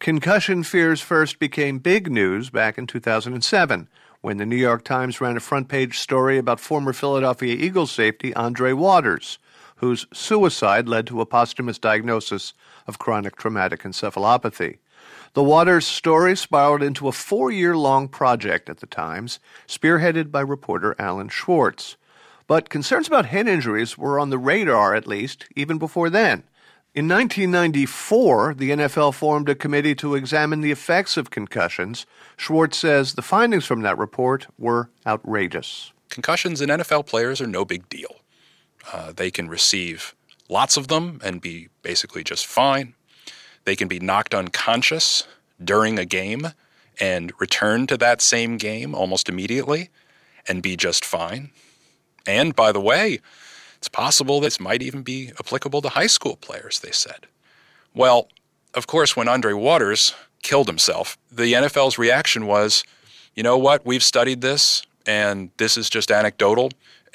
Concussion fears first became big news back in 2007 when the New York Times ran a front-page story about former Philadelphia Eagles safety Andre Waters, whose suicide led to a posthumous diagnosis of chronic traumatic encephalopathy. The Waters story spiraled into a 4-year-long project at the Times, spearheaded by reporter Alan Schwartz. But concerns about head injuries were on the radar, at least, even before then. In 1994, the NFL formed a committee to examine the effects of concussions. Schwartz says the findings from that report were outrageous. Concussions in NFL players are no big deal. They can receive lots of them and be basically just fine. They can be knocked unconscious during a game and return to that same game almost immediately and be just fine. And, by the way, it's possible this might even be applicable to high school players, they said. Well, of course, when Andre Waters killed himself, the NFL's reaction was, you know what, we've studied this, and this is just anecdotal,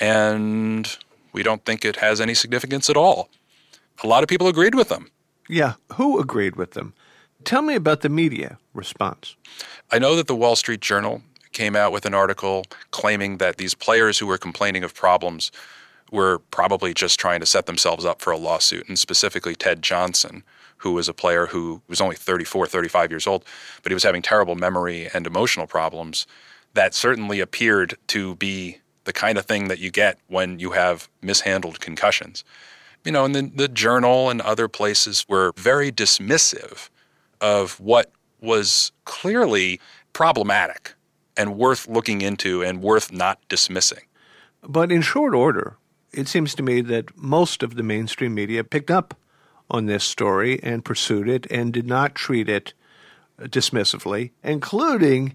and we don't think it has any significance at all. A lot of people agreed with them. Yeah, who agreed with them? Tell me about the media response. I know that the Wall Street Journal came out with an article claiming that these players who were complaining of problems were probably just trying to set themselves up for a lawsuit, and specifically Ted Johnson, who was a player who was only 34, 35 years old, but he was having terrible memory and emotional problems. That certainly appeared to be the kind of thing that you get when you have mishandled concussions. You know, and the Journal and other places were very dismissive of what was clearly problematic and worth looking into and worth not dismissing. But in short order, it seems to me that most of the mainstream media picked up on this story and pursued it and did not treat it dismissively, including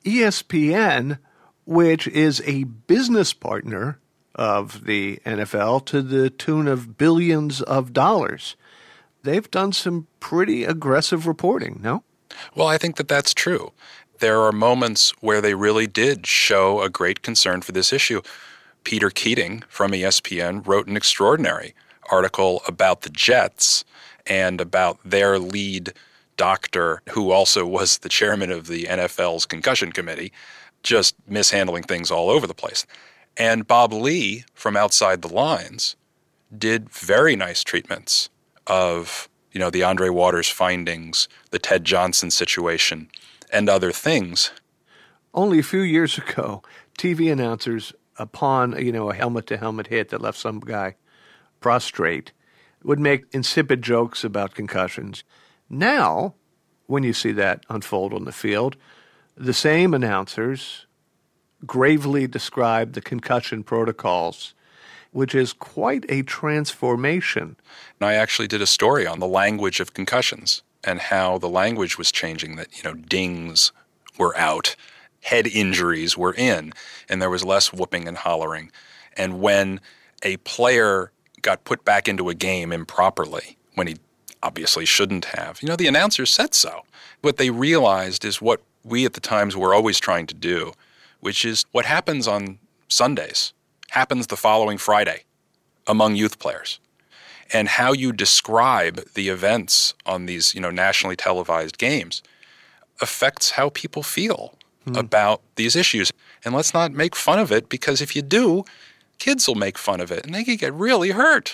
ESPN, which is a business partner of the NFL to the tune of billions of dollars. They've done some pretty aggressive reporting, no? Well, I think that that's true. There are moments where they really did show a great concern for this issue. Peter Keating from ESPN wrote an extraordinary article about the Jets and about their lead doctor, who also was the chairman of the NFL's concussion committee, just mishandling things all over the place. And Bob Lee from Outside the Lines did very nice treatments of, the Andre Waters findings, the Ted Johnson situation, and other things. Only a few years ago, TV announcers, upon, a helmet-to-helmet hit that left some guy prostrate, would make insipid jokes about concussions. Now, when you see that unfold on the field, the same announcers gravely describe the concussion protocols, which is quite a transformation. And I actually did a story on the language of concussions and how the language was changing, that, dings were out, head injuries were in, and there was less whooping and hollering. And when a player got put back into a game improperly, when he obviously shouldn't have, the announcers said so. What they realized is what we at the Times were always trying to do, which is what happens on Sundays happens the following Friday among youth players. And how you describe the events on these, nationally televised games affects how people feel about these issues. And let's not make fun of it, because if you do, kids will make fun of it and they can get really hurt.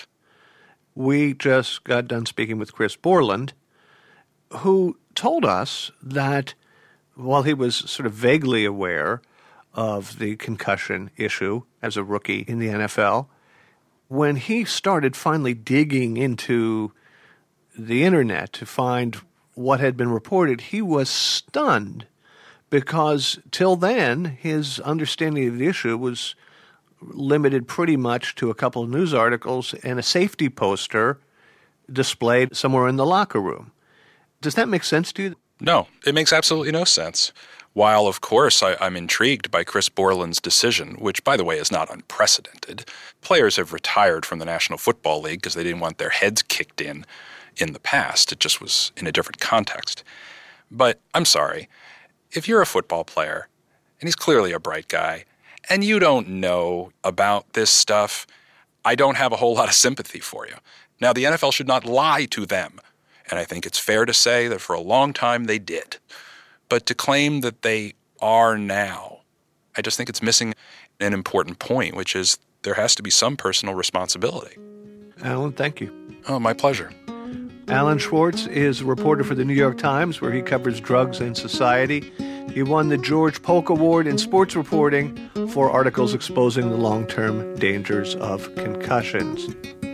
We just got done speaking with Chris Borland, who told us that while he was sort of vaguely aware of the concussion issue as a rookie in the NFL, when he started finally digging into the internet to find what had been reported, he was stunned, because till then his understanding of the issue was limited pretty much to a couple of news articles and a safety poster displayed somewhere in the locker room. Does that make sense to you? No, it makes absolutely no sense. While, of course, I'm intrigued by Chris Borland's decision, which, by the way, is not unprecedented. Players have retired from the National Football League because they didn't want their heads kicked in the past. It just was in a different context. But I'm sorry, if you're a football player, and he's clearly a bright guy, and you don't know about this stuff, I don't have a whole lot of sympathy for you. Now, the NFL should not lie to them And I think it's fair to say that for a long time they did. But to claim that they are now, I just think it's missing an important point, which is there has to be some personal responsibility. Alan, thank you. Oh, my pleasure. Alan Schwartz is a reporter for the New York Times, where he covers drugs and society. He won the George Polk Award in sports reporting for articles exposing the long-term dangers of concussions.